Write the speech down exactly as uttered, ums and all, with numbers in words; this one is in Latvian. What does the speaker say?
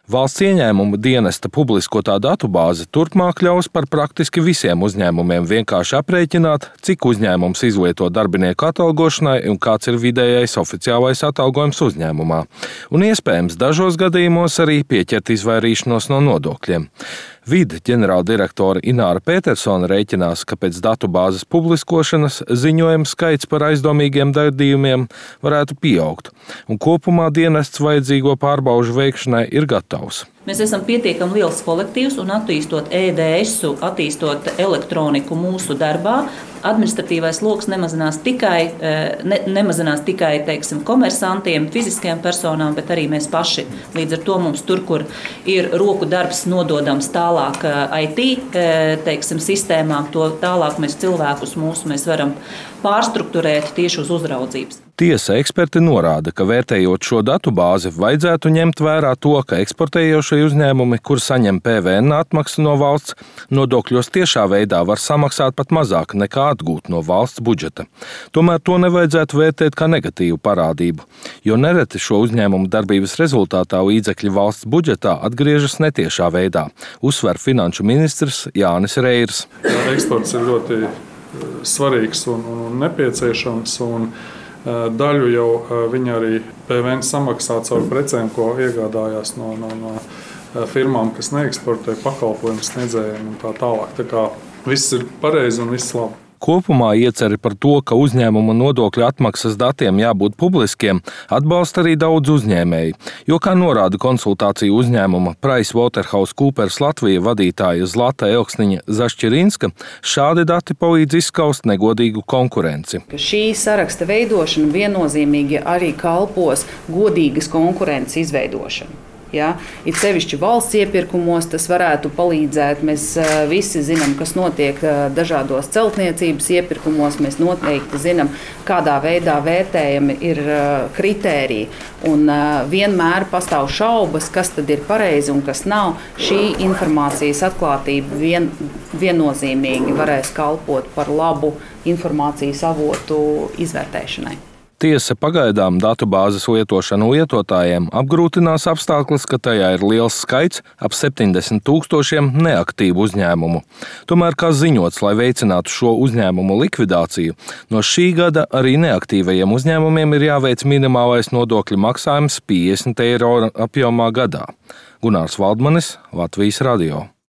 Valsts ieņēmumu dienesta publiskotā datubāze turpmāk ļaus par praktiski visiem uzņēmumiem vienkārši aprēķināt, cik uzņēmums izlieto darbinieku atalgošanai un kāds ir vidējais oficiālais atalgojums uzņēmumā. Un iespējams dažos gadījumos arī pieķert izvairīšanos no nodokļiem. Vide ģenerāldirektore Ināra Petersone rēķinās, ka pēc datubāzes publiskošanas ziņojumu skaits par aizdomīgiem gadījumiem varētu pieaugt, un kopumā dienests vajadzīgo pārbaužu veikšanai ir gatavs. Mēs esam pietiekami liels kolektīvs un attīstot E D S-u, attīstot elektroniku mūsu darbā, administratīvais loks nemazinās tikai, ne, nemazinās tikai teiksim, komersantiem, fiziskajām personām, bet arī mēs paši. Līdz ar to mums tur, kur ir roku darbs nododams tālāk I T teiksim, sistēmām, to tālāk mēs cilvēkus mūsu mēs varam pārstrukturēt tieši uz uzraudzības. Tiesa eksperti norāda, ka vērtējot šo datubāzi, vajadzētu ņemt vērā to, ka eksportējošie uzņēmumi, kur saņem P V N atmaksu no valsts, nodokļos tiešā veidā var samaksāt pat mazāk nekā atgūt no valsts budžeta. Tomēr to nevajadzētu vērtēt kā negatīvu parādību, jo nereti šo uzņēmumu darbības rezultātā līdzekļi valsts budžetā atgriežas netiešā veidā, uzsver finanšu ministrs Jānis Reirs. Eksports ir ļoti svarīgs un, un nepieciešams, un daļu jau viņi arī P V N samaksā caur precēm, ko iegādājās no, no, no firmām, kas neeksportē, pakalpojumu sniedzējiem un tā tālāk. Tā kā viss ir pareizi un viss labi. Kopumā ieceri par to, ka uzņēmuma nodokļu atmaksas datiem jābūt publiskiem, atbalsta arī daudz uzņēmēji, jo, kā norāda konsultāciju uzņēmuma PricewaterhouseCoopers Latvija vadītāja Zlata Elksniņa Zašķirinska, šādi dati palīdz izskaust negodīgu konkurenci. Šī saraksta veidošana viennozīmīgi arī kalpos godīgas konkurences izveidošanu. Ja, it sevišķi valsts iepirkumos tas varētu palīdzēt. Mēs visi zinām, kas notiek dažādos celtniecības iepirkumos. Mēs noteikti zinām, kādā veidā vērtējami ir kritēriji. Un vienmēr pastāv šaubas, kas tad ir pareizi un kas nav. Šī informācijas atklātība vien, viennozīmīgi varēs kalpot par labu informācijas avotu izvērtēšanai. Tiesa pagaidām datubāzes lietošanu lietotājiem apgrūtinās apstākļus, ka tajā ir liels skaits ap septiņdesmit tūkstošiem neaktīvu uzņēmumu. Tomēr, kā ziņots, lai veicinātu šo uzņēmumu likvidāciju, no šī gada arī neaktīvajiem uzņēmumiem ir jāveic minimālais nodokļu maksājums piecdesmit eiro apjomā gadā. Gunārs Valdmanis, Latvijas radio.